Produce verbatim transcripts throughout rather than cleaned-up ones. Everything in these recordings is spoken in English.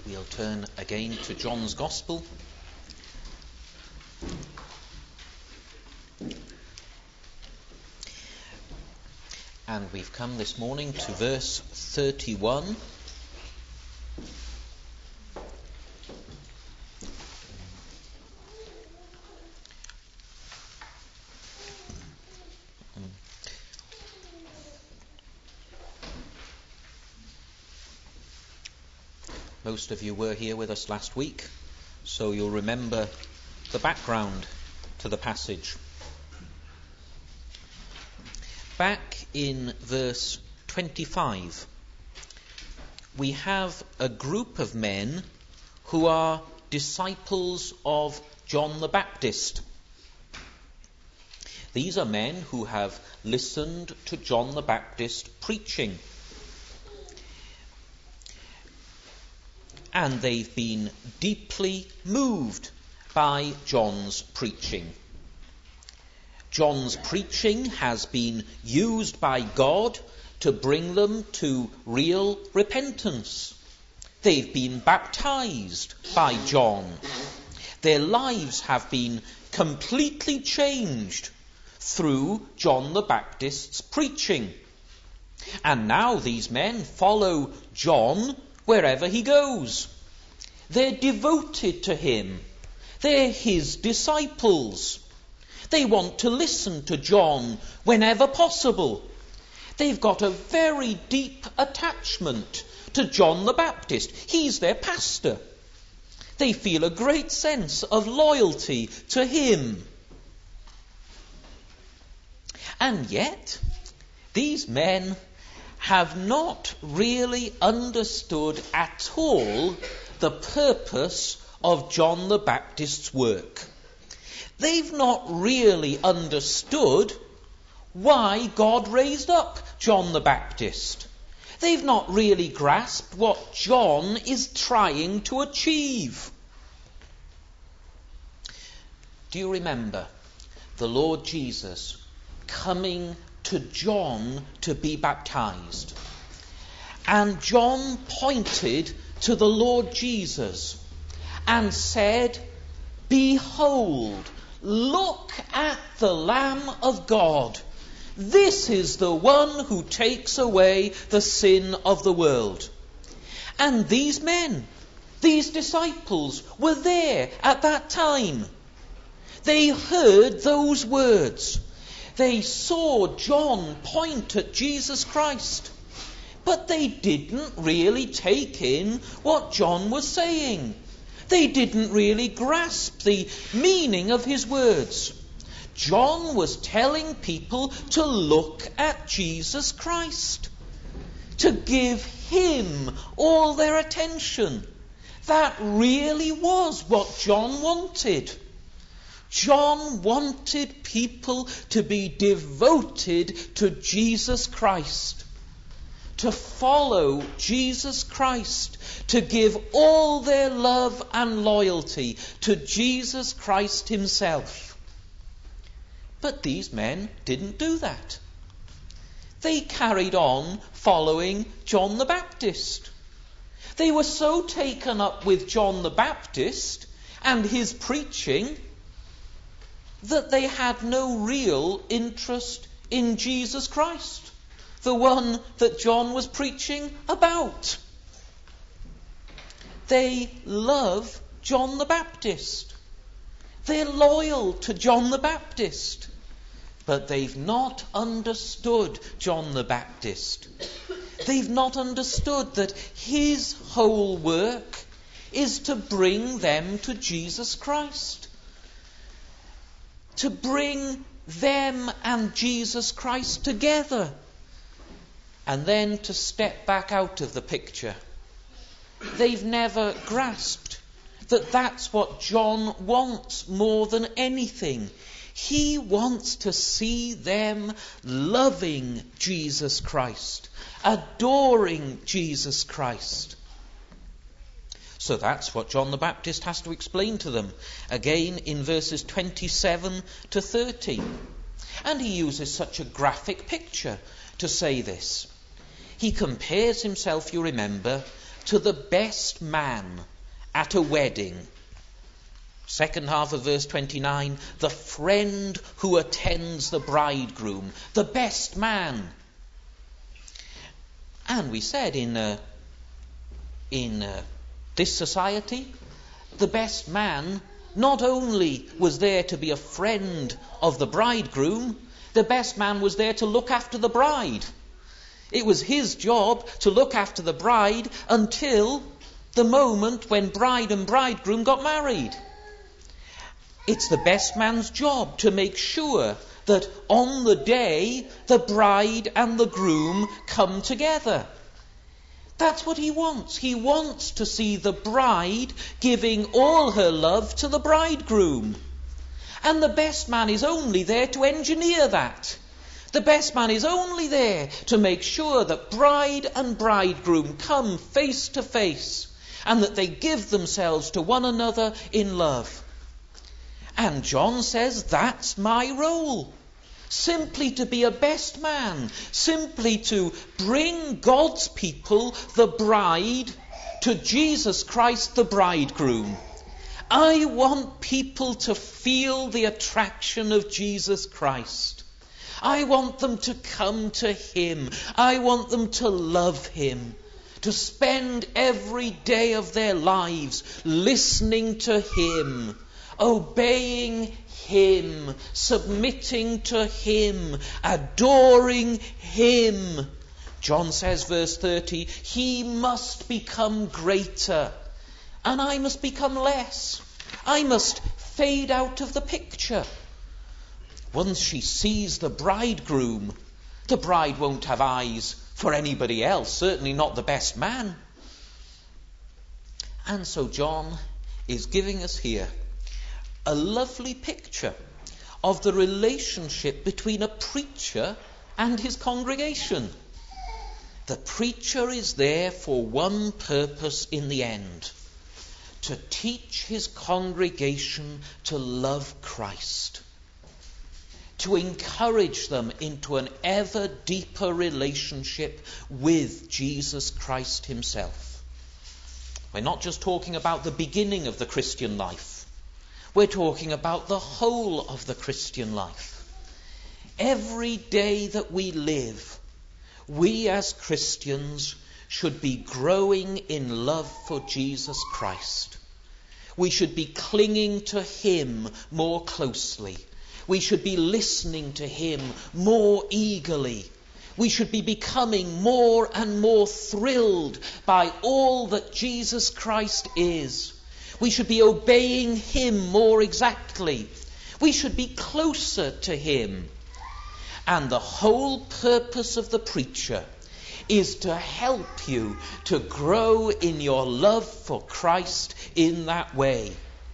We'll turn again to John's Gospel. And we've come this morning to verse thirty-one. Most of you were here with us last week, so you'll remember the background to the passage. Back in verse twenty-five, we have a group of men who are disciples of John the Baptist. These are men who have listened to John the Baptist preaching. And they've been deeply moved by John's preaching. John's preaching has been used by God to bring them to real repentance. They've been baptized by John. Their lives have been completely changed through John the Baptist's preaching. And now these men follow John wherever he goes. They're devoted to him. They're his disciples. They want to listen to John whenever possible. They've got a very deep attachment to John the Baptist. He's their pastor. They feel a great sense of loyalty to him. And yet, these men have not really understood at all the purpose of John the Baptist's work. They've not really understood why God raised up John the Baptist. They've not really grasped what John is trying to achieve. Do you remember the Lord Jesus coming to John to be baptized? And John pointed to the Lord Jesus and said, "Behold, look at the Lamb of God. This is the one who takes away the sin of the world." And these men, these disciples, were there at that time. They heard those words. They saw John point at Jesus Christ. But they didn't really take in what John was saying. They didn't really grasp the meaning of his words. John was telling people to look at Jesus Christ, to give him all their attention. That really was what John wanted. John wanted people to be devoted to Jesus Christ, to follow Jesus Christ, to give all their love and loyalty to Jesus Christ himself. But these men didn't do that. They carried on following John the Baptist. They were so taken up with John the Baptist and his preaching that they had no real interest in Jesus Christ, the one that John was preaching about. They love John the Baptist. They're loyal to John the Baptist. But they've not understood John the Baptist. They've not understood that his whole work is to bring them to Jesus Christ. To bring them and Jesus Christ together. And then to step back out of the picture. They've never grasped that that's what John wants more than anything. He wants to see them loving Jesus Christ, adoring Jesus Christ. So that's what John the Baptist has to explain to them, again in verses twenty-seven to thirty. And he uses such a graphic picture to say this. He compares himself, you remember, to the best man at a wedding. Second half of verse twenty-nine, the friend who attends the bridegroom, the best man. And we said in uh, in uh, this society, the best man not only was there to be a friend of the bridegroom, the best man was there to look after the bride. It was his job to look after the bride until the moment when bride and bridegroom got married. It's the best man's job to make sure that on the day the bride and the groom come together. That's what he wants. He wants to see the bride giving all her love to the bridegroom. And the best man is only there to engineer that. The best man is only there to make sure that bride and bridegroom come face to face and that they give themselves to one another in love. And John says, that's my role. Simply to be a best man. Simply to bring God's people, the bride, to Jesus Christ, the bridegroom. I want people to feel the attraction of Jesus Christ. I want them to come to him. I want them to love him. To spend every day of their lives listening to him, obeying him, submitting to him, adoring him. John says, verse thirty, he must become greater and I must become less. I must fade out of the picture. Once she sees the bridegroom, the bride won't have eyes for anybody else, certainly not the best man. And so John is giving us here a lovely picture of the relationship between a preacher and his congregation. The preacher is there for one purpose in the end: to teach his congregation to love Christ, to encourage them into an ever deeper relationship with Jesus Christ himself. We're not just talking about the beginning of the Christian life. We're talking about the whole of the Christian life. Every day that we live, we as Christians should be growing in love for Jesus Christ. We should be clinging to him more closely. We should be listening to him more eagerly. We should be becoming more and more thrilled by all that Jesus Christ is. We should be obeying him more exactly. We should be closer to him. And the whole purpose of the preacher is to help you to grow in your love for Christ in that way.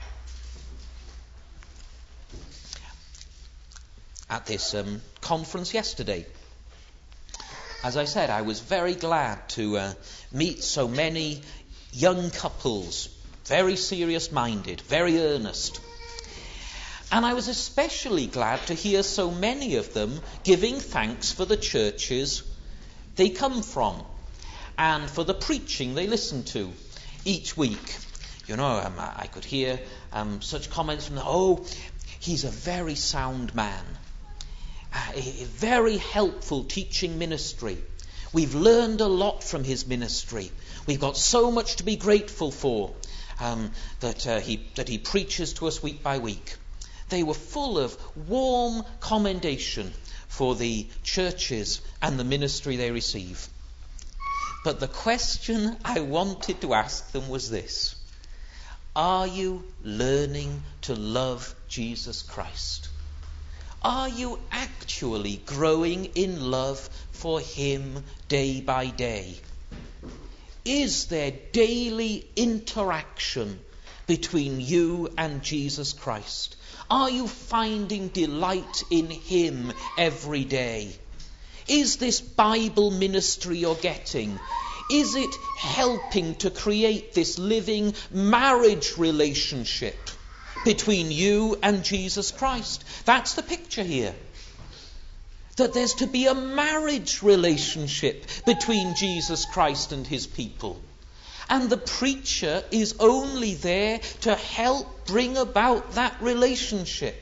At this um, conference yesterday, as I said, I was very glad to uh, meet so many young couples, very serious-minded, very earnest. And I was especially glad to hear so many of them giving thanks for the churches they come from and for the preaching they listen to each week. You know, um, I could hear um, such comments from them, oh, he's a very sound man, a, a very helpful teaching ministry. We've learned a lot from his ministry. We've got so much to be grateful for. Um, that uh, he that he preaches to us week by week. They were full of warm commendation for the churches and the ministry they receive. But the question I wanted to ask them was this: are you learning to love Jesus Christ? Are you actually growing in love for him day by day? Is there daily interaction between you and Jesus Christ? Are you finding delight in him every day? Is this Bible ministry you're getting, is it helping to create this living marriage relationship between you and Jesus Christ? That's the picture here. That there's to be a marriage relationship between Jesus Christ and his people. And the preacher is only there to help bring about that relationship.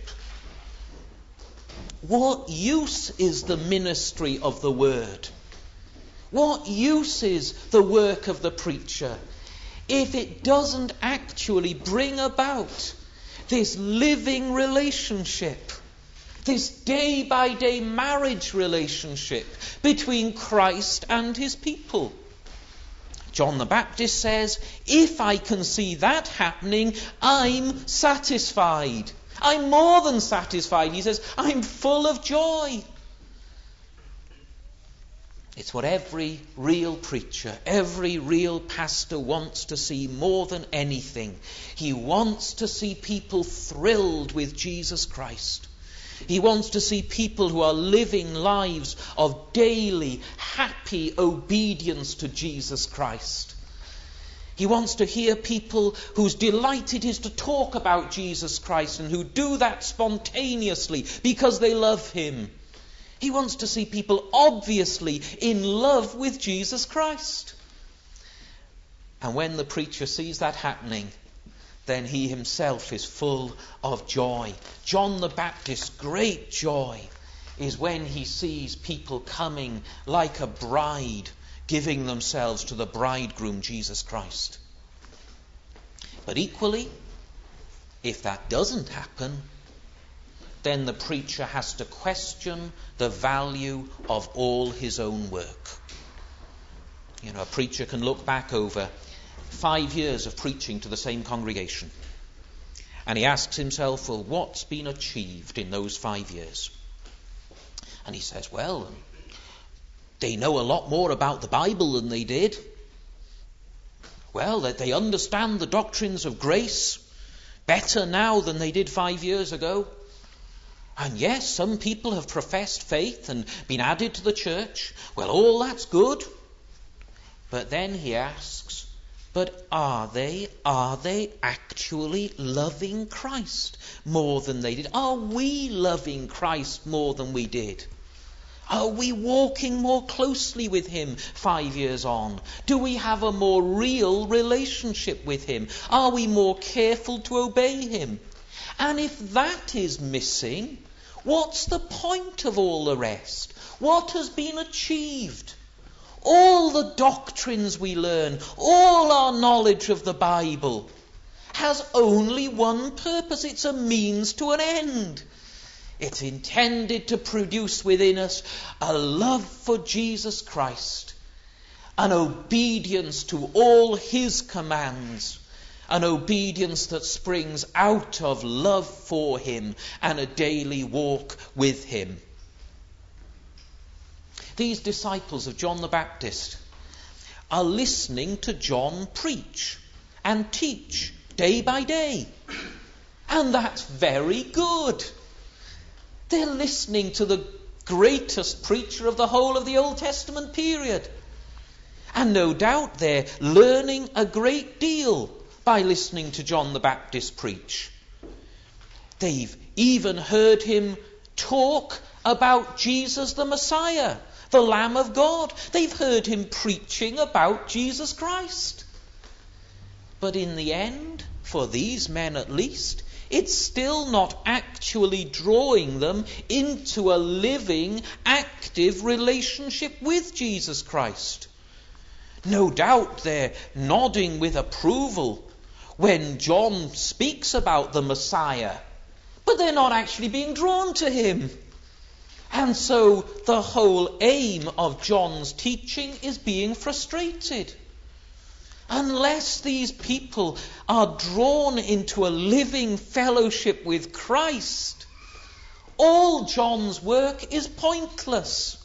What use is the ministry of the word? What use is the work of the preacher if it doesn't actually bring about this living relationship, this day-by-day marriage relationship between Christ and his people? John the Baptist says, if I can see that happening, I'm satisfied. I'm more than satisfied. He says, I'm full of joy. It's what every real preacher, every real pastor wants to see more than anything. He wants to see people thrilled with Jesus Christ. He wants to see people who are living lives of daily, happy obedience to Jesus Christ. He wants to hear people whose delight it is to talk about Jesus Christ and who do that spontaneously because they love him. He wants to see people obviously in love with Jesus Christ. And when the preacher sees that happening, then he himself is full of joy. John the Baptist's great joy is when he sees people coming like a bride, giving themselves to the bridegroom, Jesus Christ. But equally, if that doesn't happen, then the preacher has to question the value of all his own work. You know, a preacher can look back over five years of preaching to the same congregation, and he asks himself, well, what's been achieved in those five years? And he says, well, they know a lot more about the Bible than they did. Well, that they understand the doctrines of grace better now than they did five years ago. And yes, some people have professed faith and been added to the church. Well, all that's good. But then he asks, but are they, are they actually loving Christ more than they did? Are we loving Christ more than we did? Are we walking more closely with him five years on? Do we have a more real relationship with him? Are we more careful to obey him? And if that is missing, what's the point of all the rest? What has been achieved? All the doctrines we learn, all our knowledge of the Bible has only one purpose. It's a means to an end. It's intended to produce within us a love for Jesus Christ, an obedience to all his commands, an obedience that springs out of love for him and a daily walk with him. These disciples of John the Baptist are listening to John preach and teach day by day. And that's very good. They're listening to the greatest preacher of the whole of the Old Testament period. And no doubt they're learning a great deal by listening to John the Baptist preach. They've even heard him talk about Jesus the Messiah, the Lamb of God. They've heard him preaching about Jesus Christ. But in the end, for these men at least, it's still not actually drawing them into a living, active relationship with Jesus Christ. No doubt they're nodding with approval when John speaks about the Messiah, but they're not actually being drawn to him. And so the whole aim of John's teaching is being frustrated. Unless these people are drawn into a living fellowship with Christ, all John's work is pointless.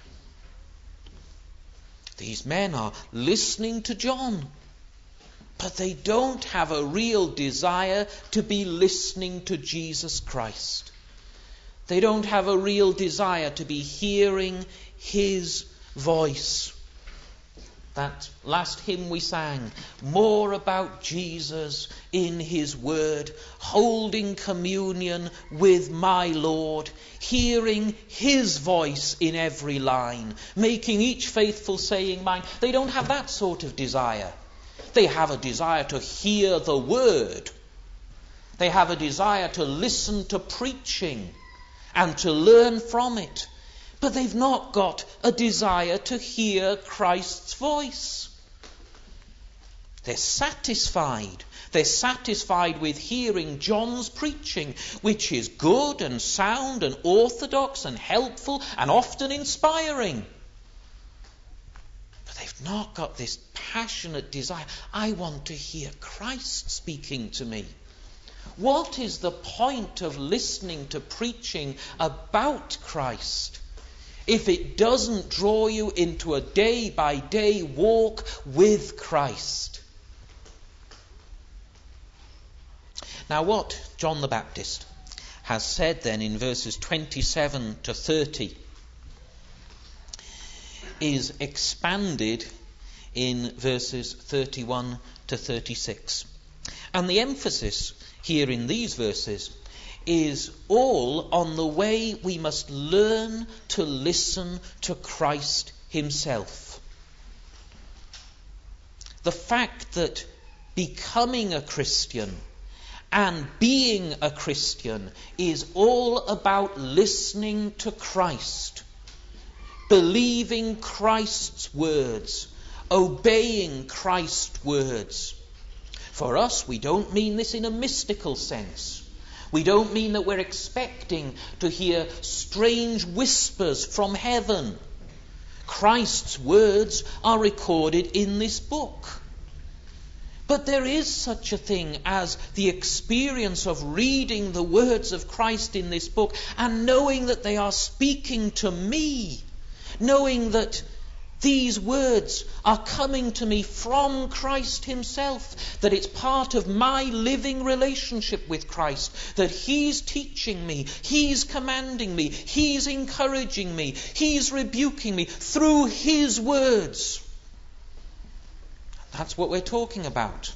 These men are listening to John, but they don't have a real desire to be listening to Jesus Christ. They don't have a real desire to be hearing his voice. That last hymn we sang, more about Jesus in his word, holding communion with my Lord, hearing his voice in every line, making each faithful saying mine. They don't have that sort of desire. They have a desire to hear the word. They have a desire to listen to preaching and to learn from it. But they've not got a desire to hear Christ's voice. They're satisfied. They're satisfied with hearing John's preaching, which is good and sound and orthodox and helpful and often inspiring. But they've not got this passionate desire. I want to hear Christ speaking to me. What is the point of listening to preaching about Christ if it doesn't draw you into a day-by-day walk with Christ? Now, what John the Baptist has said then in verses twenty-seven to thirty is expanded in verses thirty-one to thirty-six. And the emphasis here in these verses is all on the way we must learn to listen to Christ himself. The fact that becoming a Christian and being a Christian is all about listening to Christ, believing Christ's words, obeying Christ's words. For us, we don't mean this in a mystical sense. We don't mean that we're expecting to hear strange whispers from heaven. Christ's words are recorded in this book. But there is such a thing as the experience of reading the words of Christ in this book and knowing that they are speaking to me, knowing that these words are coming to me from Christ himself, that it's part of my living relationship with Christ, that he's teaching me, he's commanding me, he's encouraging me, he's rebuking me through his words. That's what we're talking about.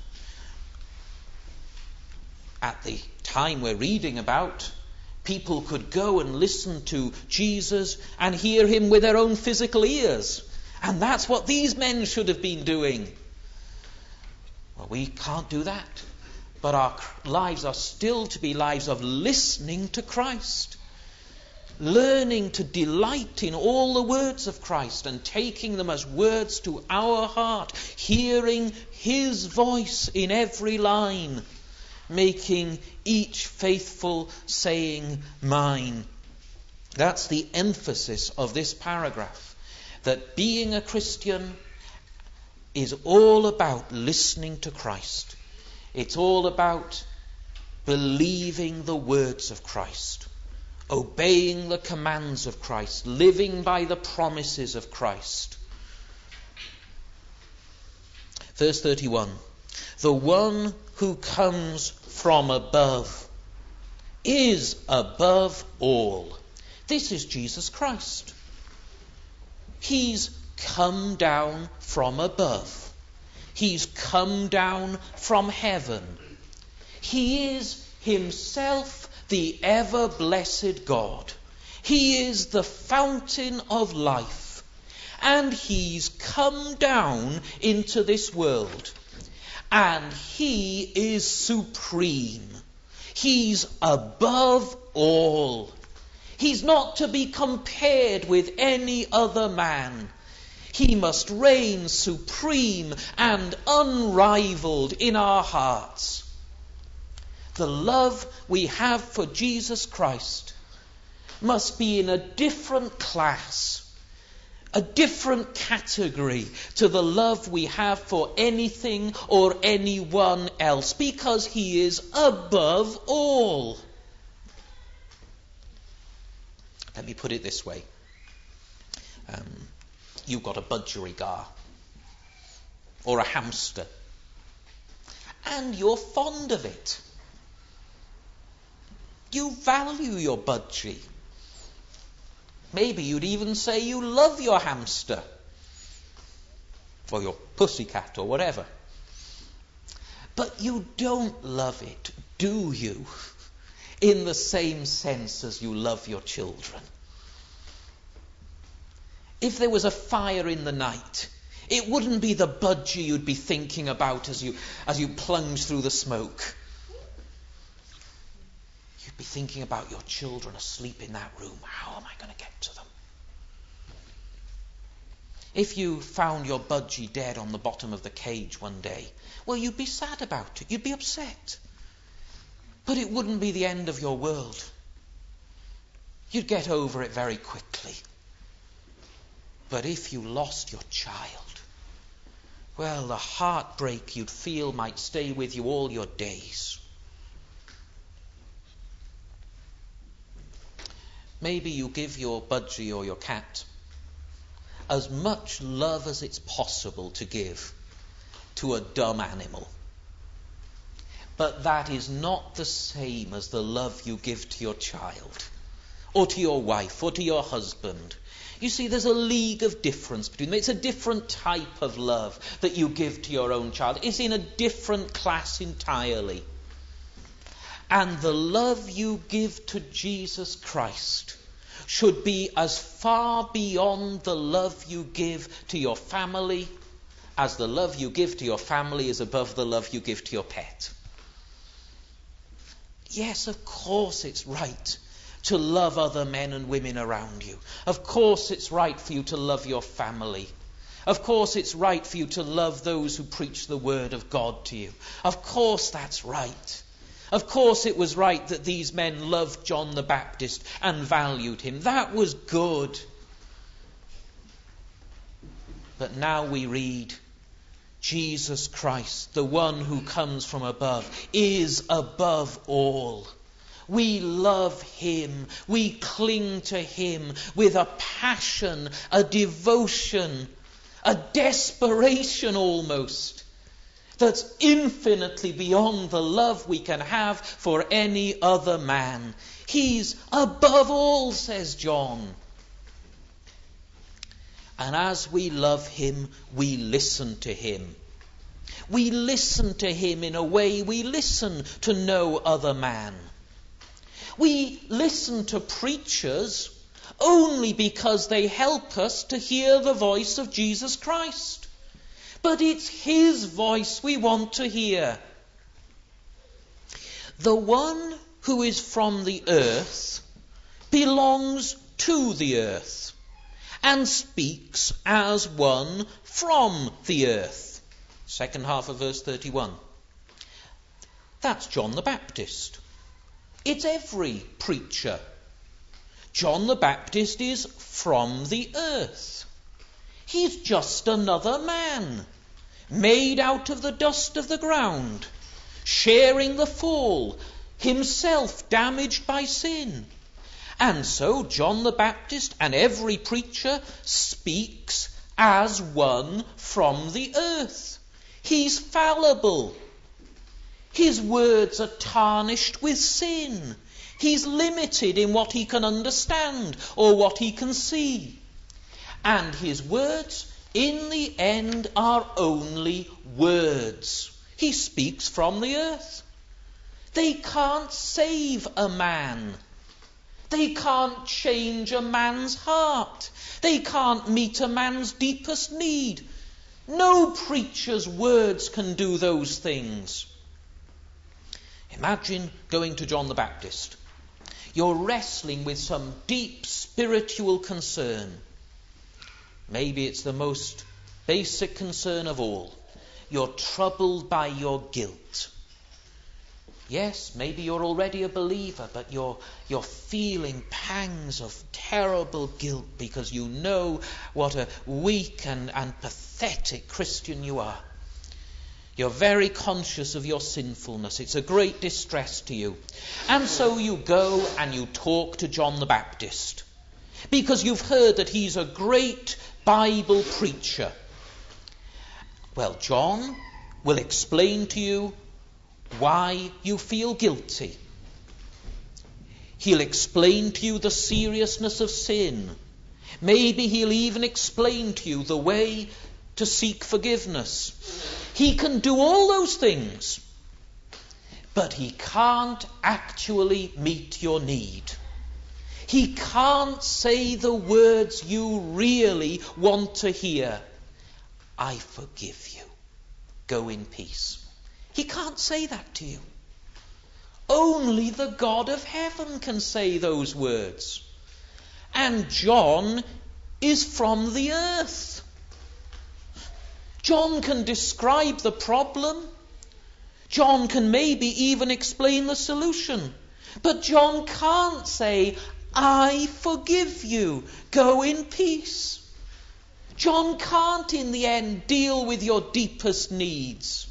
At the time we're reading about, people could go and listen to Jesus and hear him with their own physical ears. And that's what these men should have been doing. Well, we can't do that. But our lives are still to be lives of listening to Christ. Learning to delight in all the words of Christ and taking them as words to our heart. Hearing his voice in every line. Making each faithful saying mine. That's the emphasis of this paragraph. That being a Christian is all about listening to Christ. It's all about believing the words of Christ, obeying the commands of Christ, living by the promises of Christ. Verse thirty-one, the one who comes from above is above all. This is Jesus Christ. He's come down from above. He's come down from heaven. He is himself the ever-blessed God. He is the fountain of life. And he's come down into this world. And he is supreme. He's above all. He's not to be compared with any other man. He must reign supreme and unrivaled in our hearts. The love we have for Jesus Christ must be in a different class, a different category to the love we have for anything or anyone else, because he is above all. Let me put it this way. Um, you've got a budgerigar or a hamster, and you're fond of it. You value your budgie. Maybe you'd even say you love your hamster or your pussycat or whatever. But you don't love it, do you? In the same sense as you love your children. If there was a fire in the night, It wouldn't be the budgie you'd be thinking about as you as you plunge through the smoke. You'd be thinking about your children asleep in that room. How am I going to get to them? If you found your budgie dead on the bottom of the cage one day, well, you'd be sad about it. You'd be upset. But it wouldn't be the end of your world. You'd get over it very quickly. But if you lost your child, well, the heartbreak you'd feel might stay with you all your days. Maybe you give your budgie or your cat as much love as it's possible to give to a dumb animal. But that is not the same as the love you give to your child, or to your wife, or to your husband. You see, there's a league of difference between them. It's a different type of love that you give to your own child. It's in a different class entirely. And the love you give to Jesus Christ should be as far beyond the love you give to your family as the love you give to your family is above the love you give to your pet. Yes, of course it's right to love other men and women around you. Of course it's right for you to love your family. Of course it's right for you to love those who preach the word of God to you. Of course that's right. Of course it was right that these men loved John the Baptist and valued him. That was good. But now we read, Jesus Christ, the one who comes from above, is above all. We love him. We cling to him with a passion, a devotion, a desperation almost, that's infinitely beyond the love we can have for any other man. He's above all, says John. And as we love him, we listen to him. We listen to him in a way we listen to no other man. We listen to preachers only because they help us to hear the voice of Jesus Christ. But it's his voice we want to hear. The one who is from the earth belongs to the earth and speaks as one from the earth. Second half of verse thirty-one. That's John the Baptist. It's every preacher. John the Baptist is from the earth. He's just another man, made out of the dust of the ground, sharing the fall, himself damaged by sin. And so John the Baptist and every preacher speaks as one from the earth. He's fallible. His words are tarnished with sin. He's limited in what he can understand or what he can see. And his words, in the end, are only words. He speaks from the earth. They can't save a man. They can't change a man's heart. They can't meet a man's deepest need. No preacher's words can do those things. Imagine going to John the Baptist. You're wrestling with some deep spiritual concern. Maybe it's the most basic concern of all. You're troubled by your guilt. Yes, maybe you're already a believer, but you're, you're feeling pangs of terrible guilt because you know what a weak and, and pathetic Christian you are. You're very conscious of your sinfulness. It's a great distress to you. And so you go and you talk to John the Baptist because you've heard that he's a great Bible preacher. Well, John will explain to you why you feel guilty. He'll explain to you the seriousness of sin. Maybe he'll even explain to you the way to seek forgiveness. He can do all those things, but he can't actually meet your need. He can't say the words you really want to hear. I forgive you. Go in peace. He can't say that to you. Only the God of heaven can say those words. And John is from the earth. John can describe the problem. John can maybe even explain the solution. But John can't say, I forgive you. Go in peace. John can't in the end deal with your deepest needs.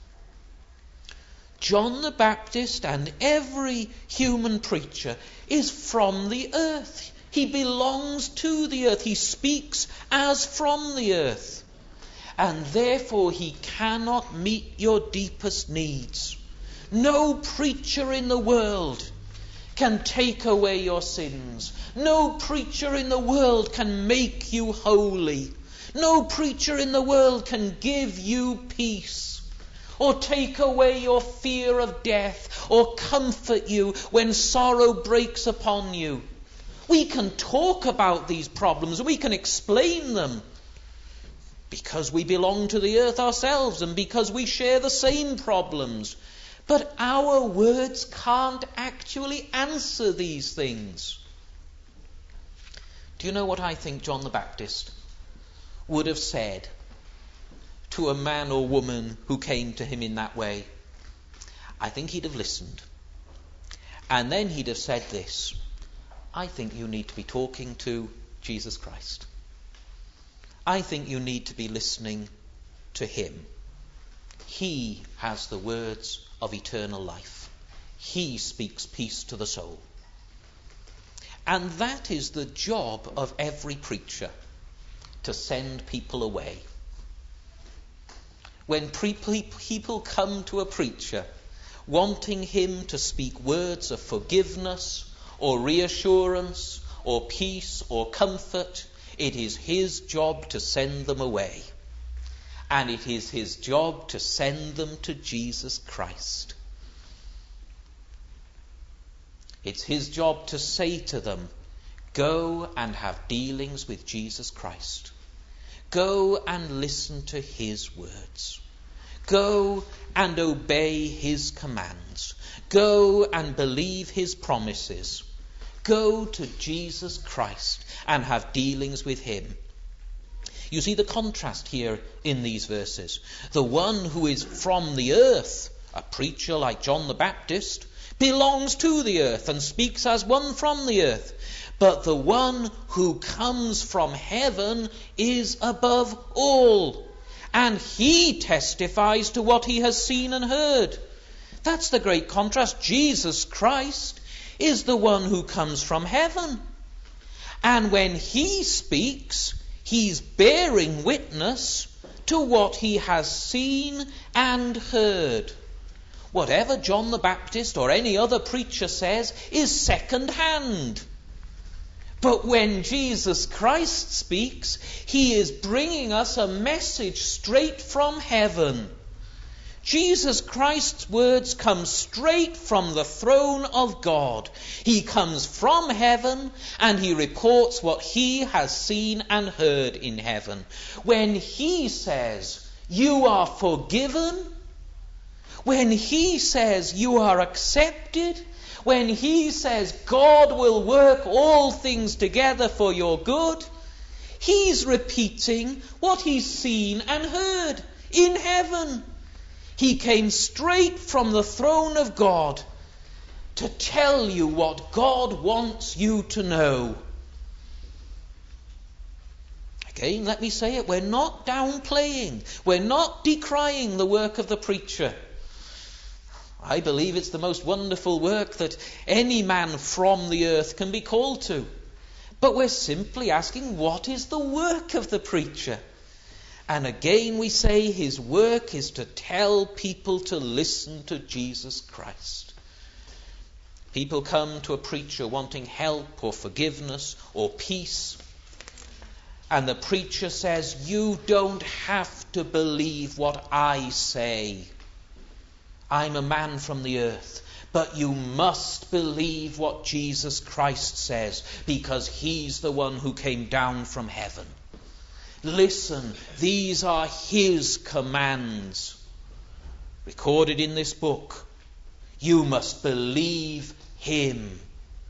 John the Baptist and every human preacher is from the earth. He belongs to the earth. He speaks as from the earth. And therefore he cannot meet your deepest needs. No preacher in the world can take away your sins. No preacher in the world can make you holy. No preacher in the world can give you peace, or take away your fear of death, or comfort you when sorrow breaks upon you. We can talk about these problems, we can explain them, because we belong to the earth ourselves and because we share the same problems. But our words can't actually answer these things. Do you know what I think John the Baptist would have said to a man or woman who came to him in that way? I think he'd have listened. And then he'd have said this: I think you need to be talking to Jesus Christ. I think you need to be listening to him. He has the words of eternal life. He speaks peace to the soul. And that is the job of every preacher, to send people away. When pre- people come to a preacher wanting him to speak words of forgiveness or reassurance or peace or comfort, it is his job to send them away. And it is his job to send them to Jesus Christ. It's his job to say to them, go and have dealings with Jesus Christ. Go and listen to his words. Go and obey his commands. Go and believe his promises. Go to Jesus Christ and have dealings with him. You see the contrast here in these verses. The one who is from the earth, a preacher like John the Baptist, belongs to the earth and speaks as one from the earth. But the one who comes from heaven is above all, and he testifies to what he has seen and heard. That's the great contrast. Jesus Christ is the one who comes from heaven. And when he speaks, he's bearing witness to what he has seen and heard. Whatever John the Baptist or any other preacher says is second hand. But when Jesus Christ speaks, he is bringing us a message straight from heaven. Jesus Christ's words come straight from the throne of God. He comes from heaven and he reports what he has seen and heard in heaven. When he says, you are forgiven, when he says you are accepted, when he says God will work all things together for your good, he's repeating what he's seen and heard in heaven. He came straight from the throne of God to tell you what God wants you to know. Again, let me say it, we're not downplaying, we're not decrying the work of the preacher. I believe it's the most wonderful work that any man from the earth can be called to. But we're simply asking, what is the work of the preacher? And again we say his work is to tell people to listen to Jesus Christ. People come to a preacher wanting help or forgiveness or peace. And the preacher says, you don't have to believe what I say. I'm a man from the earth. But you must believe what Jesus Christ says, because he's the one who came down from heaven. Listen, these are his commands, recorded in this book. You must believe him.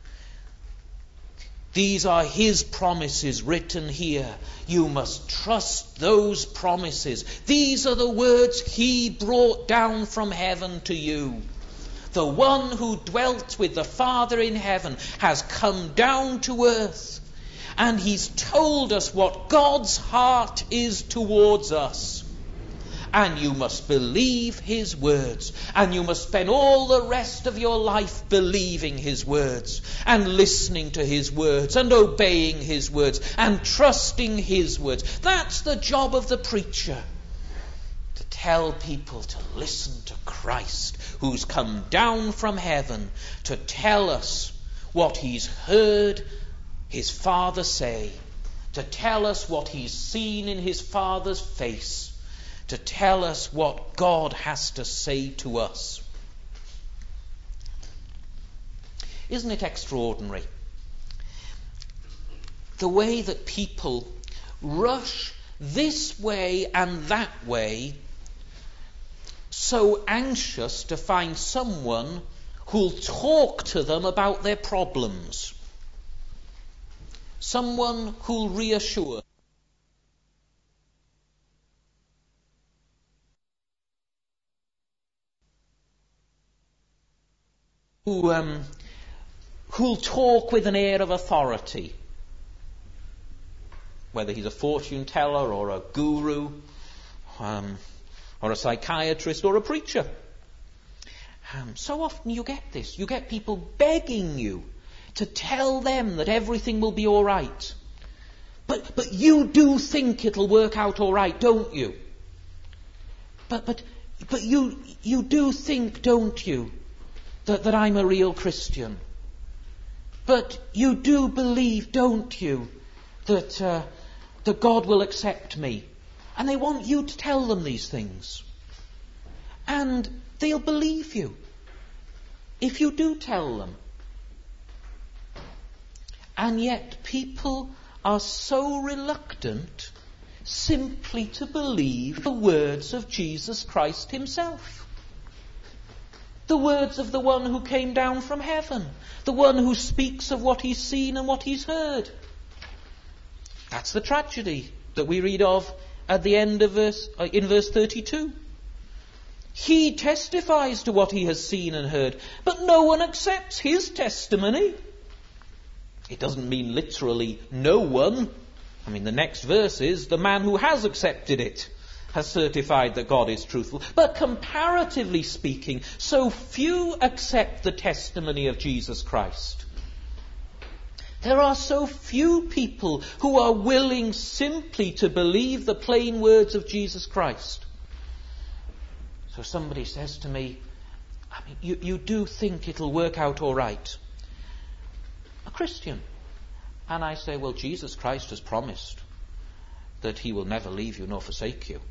These are his promises written here. You must trust those promises. These are the words he brought down from heaven to you. The one who dwelt with the Father in heaven has come down to earth, and he's told us what God's heart is towards us. And you must believe his words, and you must spend all the rest of your life believing his words, and listening to his words, and obeying his words, and trusting his words. That's the job of the preacher, to tell people to listen to Christ, who's come down from heaven to tell us what he's heard his Father say, to tell us what he's seen in his Father's face, to tell us what God has to say to us. Isn't it extraordinary? The way that people rush this way and that way, so anxious to find someone who'll talk to them about their problems. Someone who'll reassure. Who, um, who'll talk with an air of authority, whether he's a fortune teller or a guru, um, or a psychiatrist or a preacher. Um, so often you get this. You get people begging you to tell them that everything will be all right. But but you do think it'll work out all right, don't you? But but but you you do think, don't you, that, that I'm a real Christian? But you do believe, don't you, that uh, that God will accept me? And they want you to tell them these things. And they'll believe you if you do tell them. And yet people are so reluctant simply to believe the words of Jesus Christ himself. The words of the one who came down from heaven. The one who speaks of what he's seen and what he's heard. That's the tragedy that we read of at the end of verse, uh, in verse thirty-two. He testifies to what he has seen and heard, but no one accepts his testimony. It doesn't mean literally no one. I mean, the next verse is the man who has accepted it has certified that God is truthful. But comparatively speaking, so few accept the testimony of Jesus Christ. There are so few people who are willing simply to believe the plain words of Jesus Christ. So somebody says to me, I mean, you, you do think it'll work out all right? A Christian. And I say, well, Jesus Christ has promised that he will never leave you nor forsake you.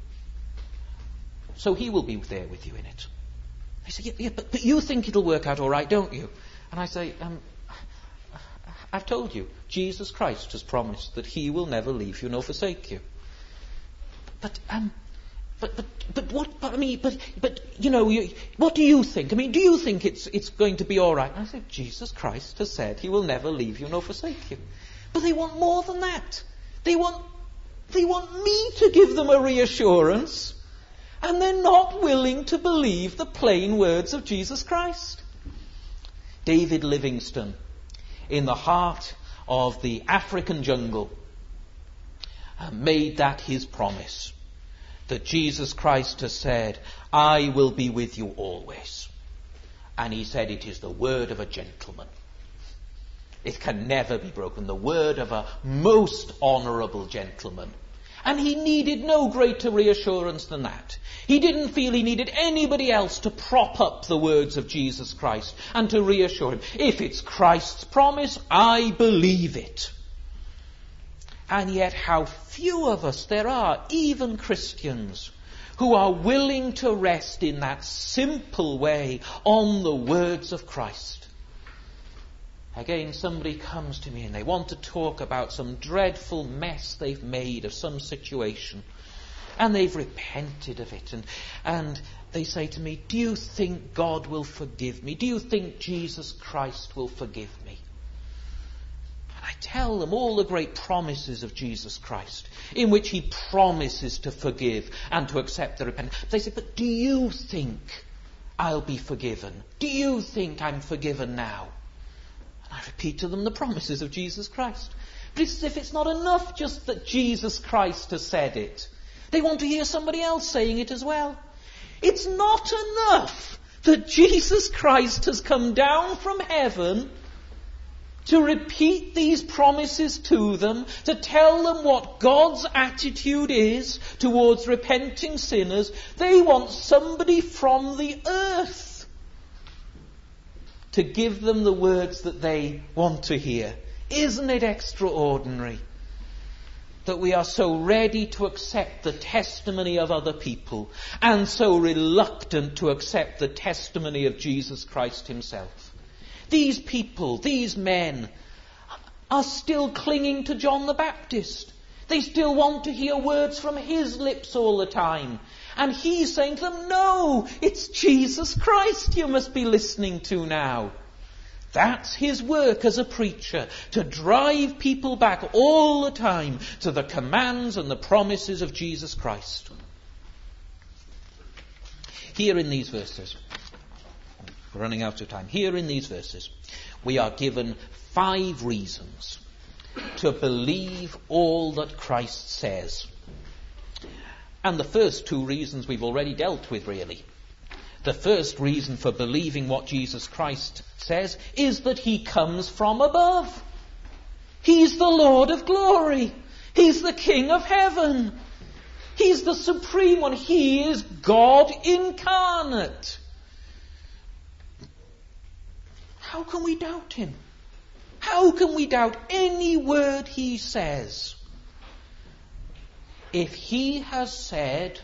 So he will be there with you in it. They say, yeah, yeah but, but you think it'll work out all right, don't you? And I say, um, I've told you, Jesus Christ has promised that he will never leave you nor forsake you. But, um, but, but, but what, but, I mean, but, but, you know, you, what do you think? I mean, do you think it's, it's going to be all right? And I said, Jesus Christ has said he will never leave you nor forsake you. But they want more than that. They want, they want me to give them a reassurance, and they're not willing to believe the plain words of Jesus Christ. David Livingstone, in the heart of the African jungle, uh, made that his promise. That Jesus Christ has said, I will be with you always. And he said it is the word of a gentleman. It can never be broken. The word of a most honourable gentleman. And he needed no greater reassurance than that. He didn't feel he needed anybody else to prop up the words of Jesus Christ and to reassure him. If it's Christ's promise, I believe it. And yet how few of us there are, even Christians, who are willing to rest in that simple way on the words of Christ. Again, somebody comes to me and they want to talk about some dreadful mess they've made of some situation. And they've repented of it. And, and they say to me, do you think God will forgive me? Do you think Jesus Christ will forgive me? And I tell them all the great promises of Jesus Christ, in which he promises to forgive and to accept the repentance. They say, but do you think I'll be forgiven? Do you think I'm forgiven now? And I repeat to them the promises of Jesus Christ. But it's as if it's not enough just that Jesus Christ has said it. They want to hear somebody else saying it as well. It's not enough that Jesus Christ has come down from heaven to repeat these promises to them, to tell them what God's attitude is towards repenting sinners. They want somebody from the earth to give them the words that they want to hear. Isn't it extraordinary that we are so ready to accept the testimony of other people and so reluctant to accept the testimony of Jesus Christ himself? These people, these men, are still clinging to John the Baptist. They still want to hear words from his lips all the time. And he's saying to them, no, it's Jesus Christ you must be listening to now. That's his work as a preacher, to drive people back all the time to the commands and the promises of Jesus Christ. Here in these verses, we're running out of time, here in these verses, we are given five reasons to believe all that Christ says. And the first two reasons we've already dealt with, really. The first reason for believing what Jesus Christ says is that he comes from above. He's the Lord of glory. He's the King of heaven. He's the Supreme One. He is God incarnate. How can we doubt him? How can we doubt any word he says? If he has said,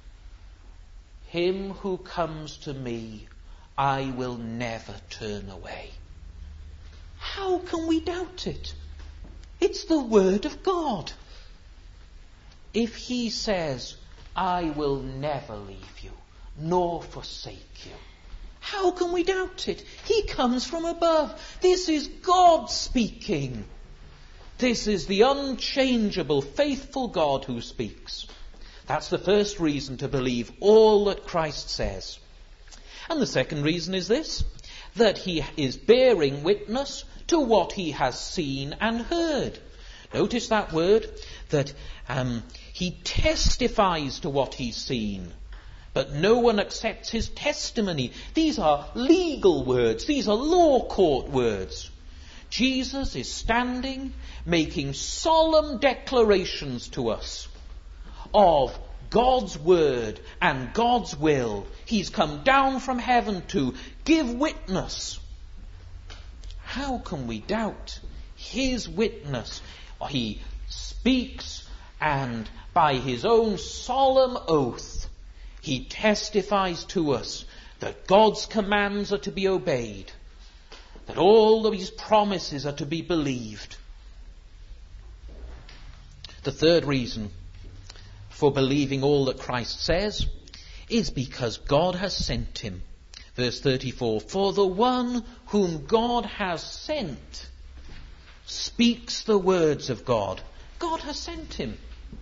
him who comes to me, I will never turn away. How can we doubt it? It's the word of God. If he says, I will never leave you, nor forsake you, how can we doubt it? He comes from above. This is God speaking. This is the unchangeable, faithful God who speaks. That's the first reason to believe all that Christ says. And the second reason is this, that he is bearing witness to what he has seen and heard. Notice that word, that um, he testifies to what he's seen, but no one accepts his testimony. These are legal words. These are law court words. Jesus is standing, making solemn declarations to us of God's word and God's will. He's come down from heaven to give witness. How can we doubt his witness? He speaks, and by his own solemn oath, he testifies to us that God's commands are to be obeyed, that all of his promises are to be believed. The third reason for believing all that Christ says is because God has sent him. Verse thirty-four, for the one whom God has sent speaks the words of God. God has sent him.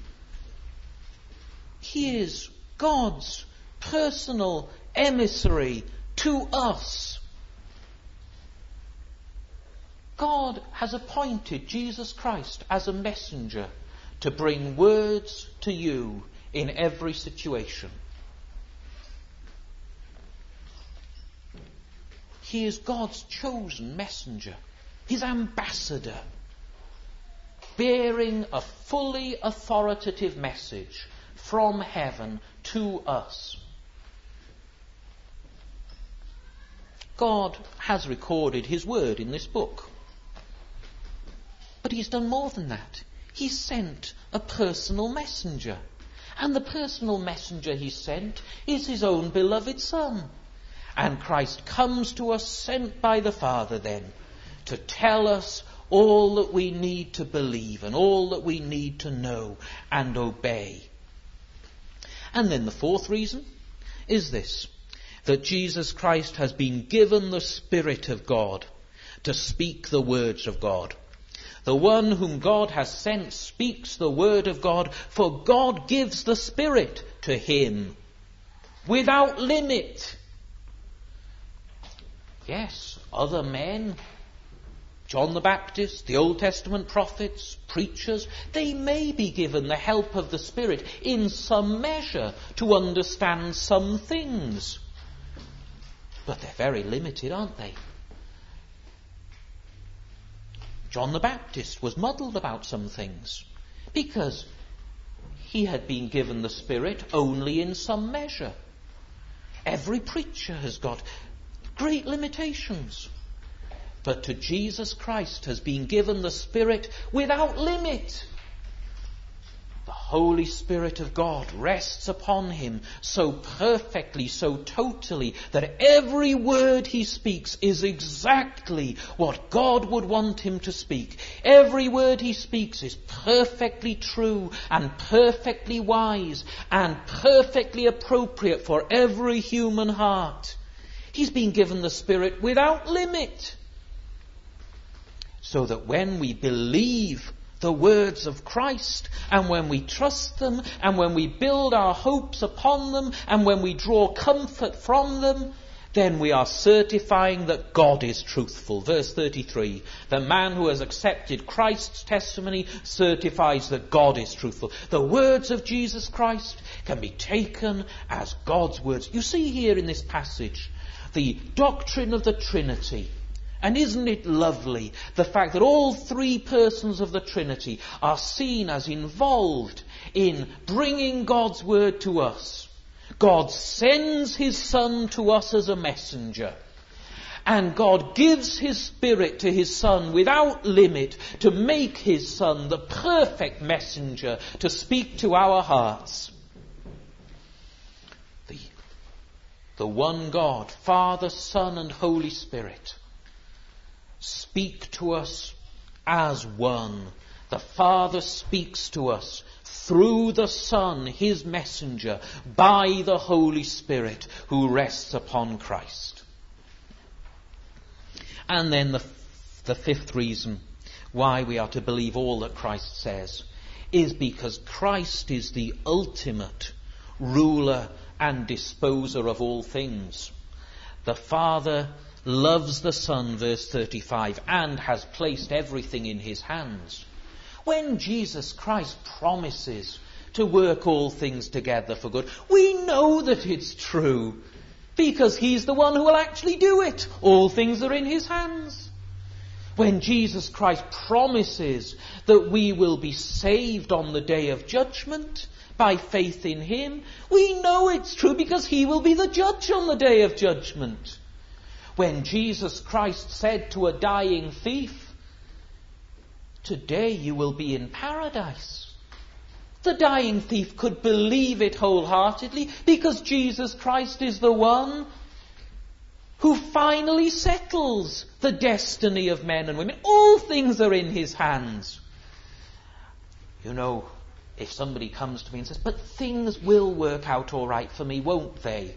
He is God's personal emissary to us. God has appointed Jesus Christ as a messenger to bring words to you in every situation. He is God's chosen messenger, his ambassador, bearing a fully authoritative message from heaven to us. God has recorded his word in this book. But he's done more than that. He sent a personal messenger. And the personal messenger he sent is his own beloved Son. And Christ comes to us, sent by the Father then, to tell us all that we need to believe and all that we need to know and obey. And then the fourth reason is this, that Jesus Christ has been given the Spirit of God to speak the words of God. The one whom God has sent speaks the word of God, for God gives the Spirit to him without limit. Yes, other men, John the Baptist, the Old Testament prophets, preachers, they may be given the help of the Spirit in some measure to understand some things. But they're very limited, aren't they? John the Baptist was muddled about some things because he had been given the Spirit only in some measure. Every preacher has got great limitations. But to Jesus Christ has been given the Spirit without limit. The Holy Spirit of God rests upon him so perfectly, so totally, that every word he speaks is exactly what God would want him to speak. Every word he speaks is perfectly true and perfectly wise and perfectly appropriate for every human heart. He's been given the Spirit without limit. So that when we believe the words of Christ, and when we trust them, and when we build our hopes upon them, and when we draw comfort from them, then we are certifying that God is truthful. Verse thirty-three, the man who has accepted Christ's testimony certifies that God is truthful. The words of Jesus Christ can be taken as God's words. You see here in this passage the doctrine of the Trinity. And isn't it lovely, the fact that all three persons of the Trinity are seen as involved in bringing God's word to us. God sends his Son to us as a messenger. And God gives his Spirit to his Son without limit to make his Son the perfect messenger to speak to our hearts. The, the one God, Father, Son, and Holy Spirit, speak to us as one. The Father speaks to us through the Son, his messenger, by the Holy Spirit who rests upon Christ. And then the, the fifth reason why we are to believe all that Christ says is because Christ is the ultimate ruler and disposer of all things. The Father loves the Son, verse thirty-five, and has placed everything in his hands. When Jesus Christ promises to work all things together for good, we know that it's true, because he's the one who will actually do it. All things are in his hands. When Jesus Christ promises that we will be saved on the day of judgment by faith in him, we know it's true, because he will be the judge on the day of judgment. When Jesus Christ said to a dying thief, "Today you will be in paradise," the dying thief could believe it wholeheartedly, because Jesus Christ is the one who finally settles the destiny of men and women. All things are in his hands. You know, if somebody comes to me and says, "But things will work out all right for me, won't they?"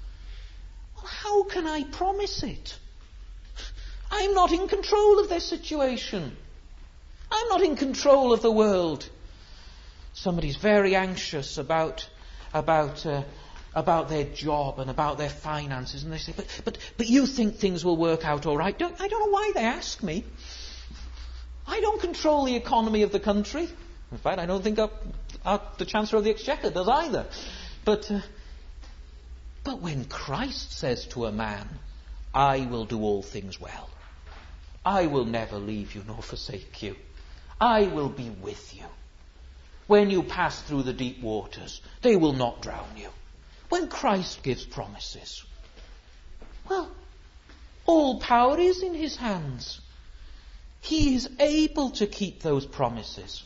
How can I promise it? I'm not in control of their situation. I'm not in control of the world. Somebody's very anxious about about uh, about their job and about their finances, and they say, "But but but you think things will work out all right?" Don't, I don't know why they ask me. I don't control the economy of the country. In fact, I don't think our, our, the Chancellor of the Exchequer does either. But. Uh, But when Christ says to a man, "I will do all things well. I will never leave you nor forsake you. I will be with you. When you pass through the deep waters, they will not drown you." When Christ gives promises, well, all power is in his hands. He is able to keep those promises.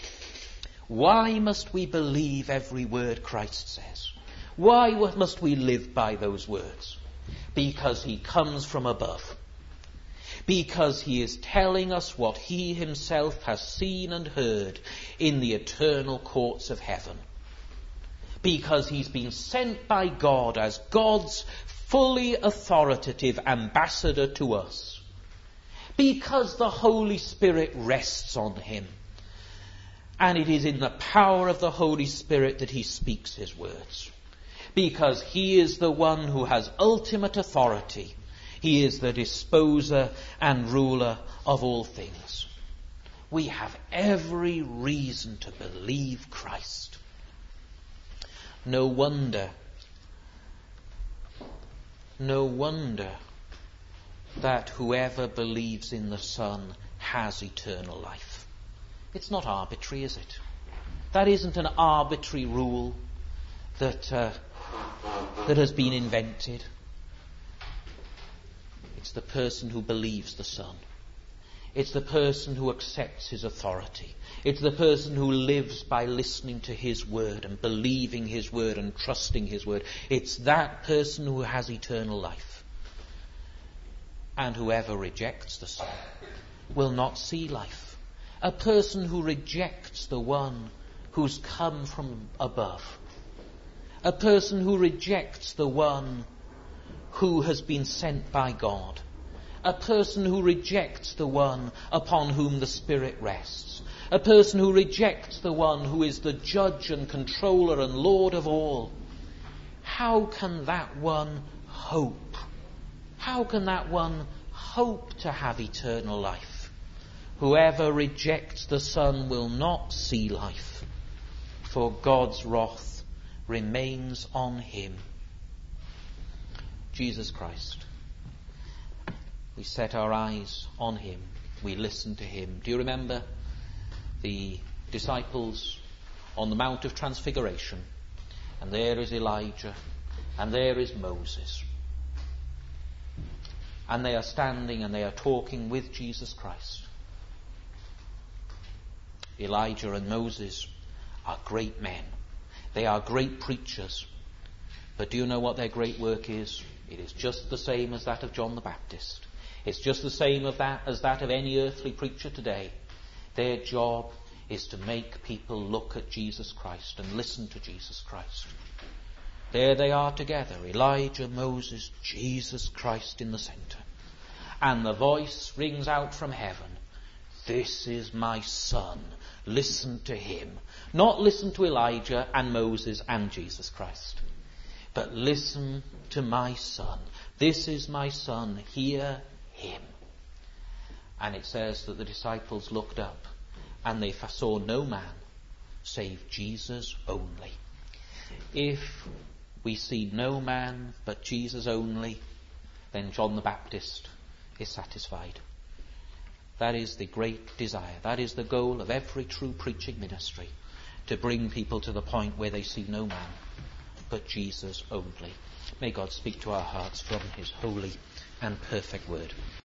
Why must we believe every word Christ says? Why must we live by those words? Because he comes from above. because he is telling us what he himself has seen and heard in the eternal courts of heaven. Because he's been sent by God as God's fully authoritative ambassador to us. Because the Holy Spirit rests on him. And it is in the power of the Holy Spirit that he speaks his words. Because he is the one who has ultimate authority. He is the disposer and ruler of all things. We have every reason to believe Christ. No wonder, no wonder that whoever believes in the Son has eternal life. It's not arbitrary, is it? That isn't an arbitrary rule that uh, that has been invented. It's the person who believes the Son. It's the person who accepts his authority. It's the person who lives by listening to his word and believing his word and trusting his word. It's that person who has eternal life. And whoever rejects the Son will not see life. A person who rejects the one who's come from above. A person who rejects the one who has been sent by God. A person who rejects the one upon whom the Spirit rests. A person who rejects the one who is the judge and controller and Lord of all. How can that one hope? How can that one hope to have eternal life? Whoever rejects the Son will not see life, for God's wrath remains on him. Jesus Christ. We set our eyes on him. We listen to him. Do you remember the disciples on the Mount of Transfiguration? And there is Elijah, and there is Moses. And they are standing and they are talking with Jesus Christ. Elijah and Moses are great men. They are great preachers. But do you know what their great work is? It is just the same as that of John the Baptist. It's just the same of that as that of any earthly preacher today. Their job is to make people look at Jesus Christ and listen to Jesus Christ. There they are together, Elijah, Moses, Jesus Christ in the centre. And the voice rings out from heaven, "This is my Son, listen to him." Not listen to Elijah and Moses and Jesus Christ, but listen to my Son. This is my Son, hear him. And it says that the disciples looked up and they saw no man save Jesus only. If we see no man but Jesus only, then John the Baptist is satisfied. That is the great desire. That is the goal of every true preaching ministry, to bring people to the point where they see no man but Jesus only. May God speak to our hearts from his holy and perfect word.